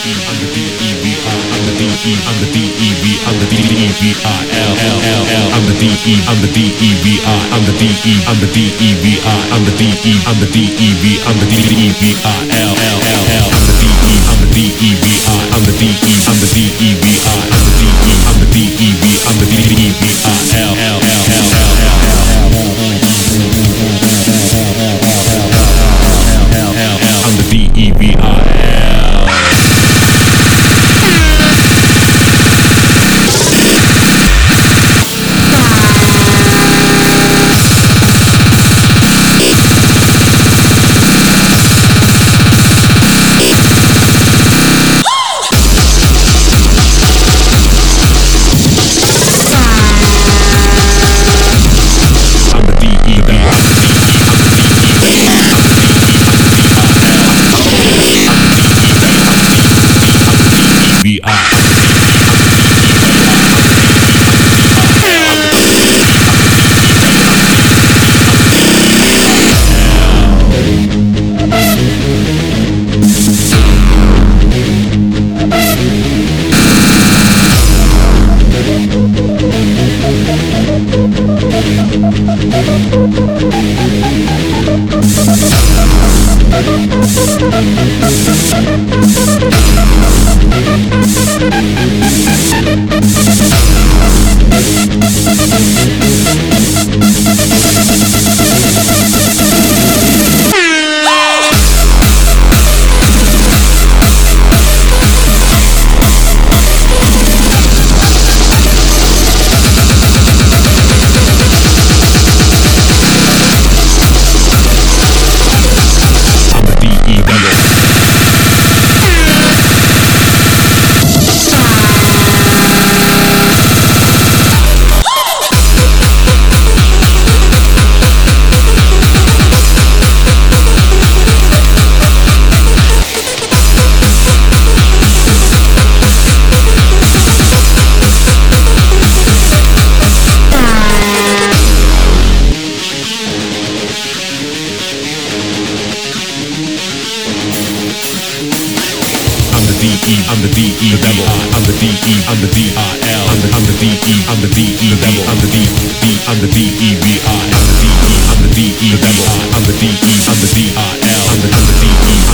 I'm the D-E-V-I, I'm the D-E, I'm the D-E-V, I'm the D-E-V-I, L-L-L-L, I'm the D-E, I'm the D-E-V-I, I'm the D-E, I'm the D-E-V-I, I'm the D-E, I'm the D-E-V, I'm the D-E-V-I, L-L-L-L, I'm the D-E, I'm the D-E-V-I, I'm the D-E, I'm the D-E-V-I, I'm the D-E, I'm the D-E-V, I'm the D-E-V-I, L-L-L-L, I'm the D-E-V-I-L. I'm the D-E, the devil. I'm the D-E, I'm the D-I-L. I'm the D-E, I'm the D-E, the devil. I'm the D-E, I'm the D-E-V-I. I'm the D-E, I'm the D-E, the devil. I'm the D-E, I'm the D-I-L. I'm the D-E.